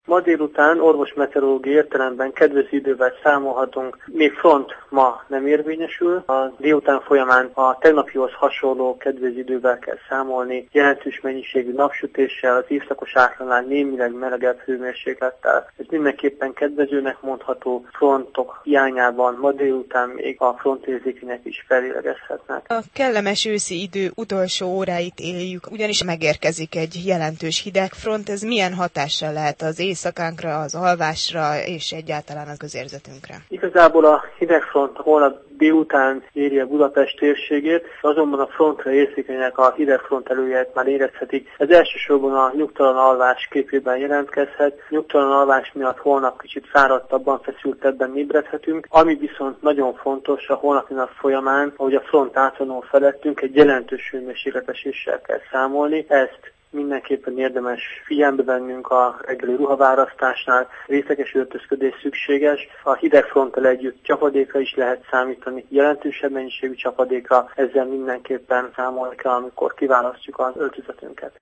Ma délután orvosmeteorológiai értelemben kedvező idővel számolhatunk, még front ma nem érvényesül. A délután folyamán a tegnapihoz hasonló kedvező idővel kell számolni, jelentős mennyiségű napsütéssel, az évszakos átlagnál némileg melegebb hőmérséklettel. Ez mindenképpen kedvezőnek mondható, frontok hiányában ma délután még a frontérzékenyek is fellélegezhetnek. A kellemes őszi idő utolsó óráit éljük, ugyanis megérkezik egy jelentős hidegfront. Ez milyen hatással lehet az éjszakánkra, az alvásra és egyáltalán a közérzetünkre? Igazából a hidegfront holnap délután éri a Budapest térségét, azonban a frontra érzékenyek a hidegfront előjelt már érezhetik. Ez elsősorban a nyugtalan alvás képében jelentkezhet. Nyugtalan alvás miatt holnap kicsit fáradtabban, feszültebben ébredhetünk, ami viszont nagyon fontos a holnapi nap folyamán, ahogy a front átvonul felettünk, egy jelentős hőmérsékleteséssel kell számolni. Ezt mindenképpen érdemes figyelembe vennünk a reggeli ruhaválasztásnál, részleges öltözködés szükséges. A hidegfronttal együtt csapadékra is lehet számítani, jelentősebb mennyiségű csapadékra, ezzel mindenképpen számolni kell, amikor kiválasztjuk az öltözetünket.